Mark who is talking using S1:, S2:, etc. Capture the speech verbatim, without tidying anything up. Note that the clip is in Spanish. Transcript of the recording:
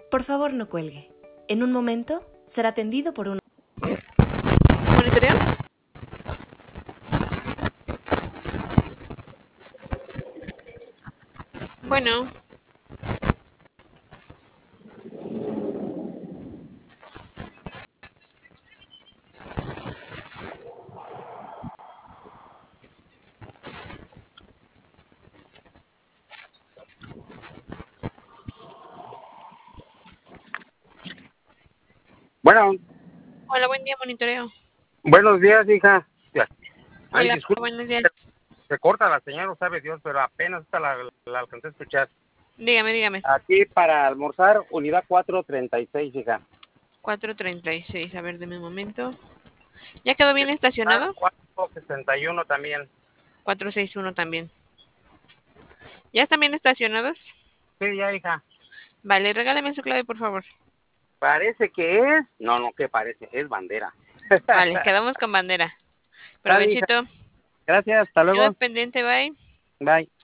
S1: Por favor, no cuelgue. En un momento será atendido por un...
S2: ¿Monitoreo? Bueno.
S3: Bueno.
S2: Hola, buen día, monitoreo.
S3: Buenos días, hija. Ay,
S2: Hola,
S3: disculpe,
S2: buenos días.
S3: se corta la señal, no sabe Dios, pero apenas esta la, la alcancé a escuchar.
S2: Dígame, dígame.
S3: Aquí para almorzar, unidad cuatro treinta y seis, hija.
S2: cuatro treinta y seis, a ver, deme un momento. ¿Ya quedó bien estacionado?
S3: cuatro sesenta y uno también.
S2: cuatro sesenta y uno también. ¿Ya están bien estacionados?
S3: Sí, ya, hija.
S2: Vale, regálame su clave, por favor.
S3: Parece que es... No, no, ¿qué parece? Es bandera.
S2: Vale, quedamos con bandera.
S3: Dale, hija.
S2: Provechito.
S3: Gracias, hasta
S2: Quedo
S3: luego.
S2: pendiente, bye.
S3: Bye.